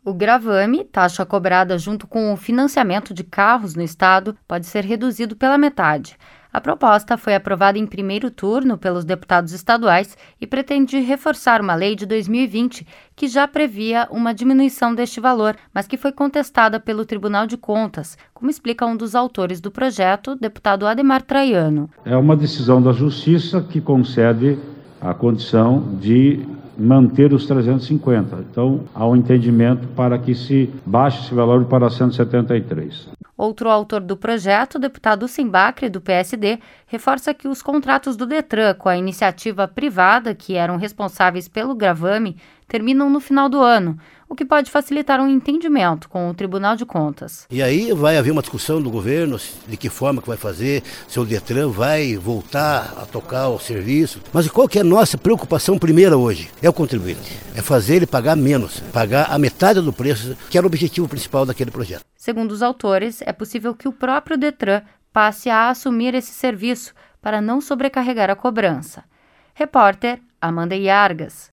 O gravame, taxa cobrada junto com o financiamento de carros no estado, pode ser reduzido pela metade. A proposta foi aprovada em primeiro turno pelos deputados estaduais e pretende reforçar uma lei de 2020 que já previa uma diminuição deste valor, mas que foi contestada pelo Tribunal de Contas, como explica um dos autores do projeto, deputado Adhemar Traiano. É uma decisão da Justiça que concede a condição de manter os 350. Então, há um entendimento para que se baixe esse valor para 173. Outro autor do projeto, o deputado Simbacre, do PSD, reforça que os contratos do Detran com a iniciativa privada, que eram responsáveis pelo gravame, terminam no final do ano, o que pode facilitar um entendimento com o Tribunal de Contas. E aí vai haver uma discussão do governo de que forma que vai fazer, se o Detran vai voltar a tocar o serviço. Mas qual que é a nossa preocupação primeira hoje? É o contribuinte. É fazer ele pagar menos, pagar a metade do preço, que era o objetivo principal daquele projeto. Segundo os autores, é possível que o próprio Detran passe a assumir esse serviço para não sobrecarregar a cobrança. Repórter Amanda Iargas.